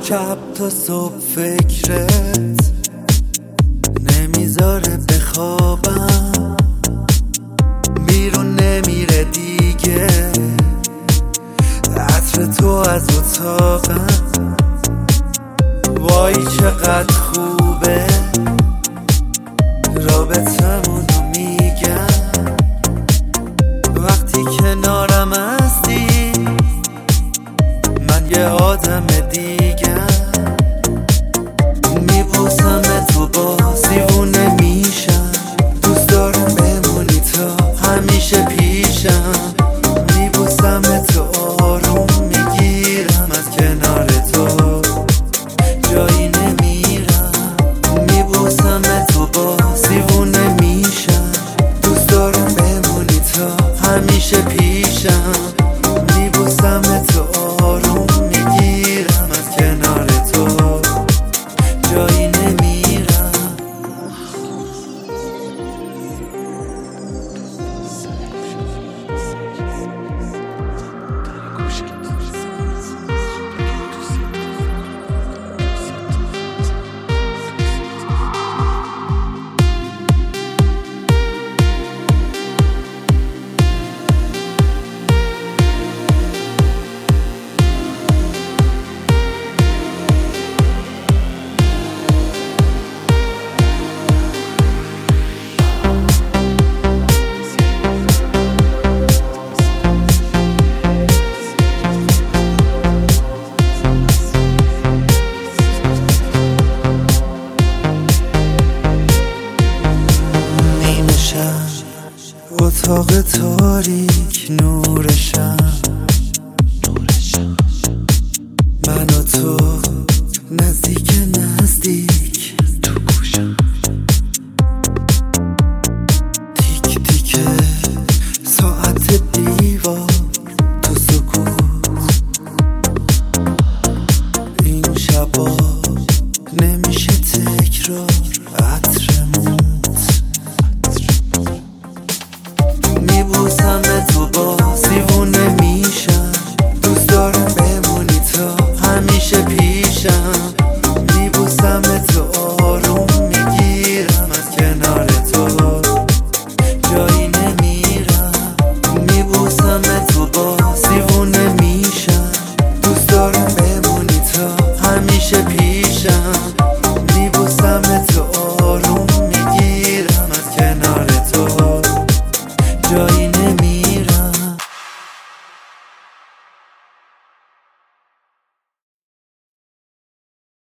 شب تا صبح فکرت نمیذاره بخوابم، بیرون نمیره دیگه عطر تو از اتاقم. وای چقدر خوبه رابطمونو میگم، وقتی کنارم هستی من یه آدم دیگم. میبوسم تو باز دیوونه میشم، دوست دارم بمونی تا همیشه پیشم. میبوسم تو آروم میگیرم، از کنار تو جایی نمیرم. میبوسم تو باز دیوونه میشم، دوست دارم بمونی تا همیشه پیشم. میبوسم تو آروم میگیرم، از کنار تو جایی نمیرم. اتاق تاریک نورشم، من و تو نزدیک نزدیک تو گوشم. تیک تیک ساعت دیوار تو سکوت، این شبا نمیشه تکرار عطرمون. میبوسم تو باز دیوونه میشم، دوست دارم بمونی تا همیشه پیشم. میبوسم تو آروم میگیرم، از کنار تو جایی نمیرم. میبوسم تو باز دیوونه میشم، دوست دارم بمونی تا همیشه پیشم.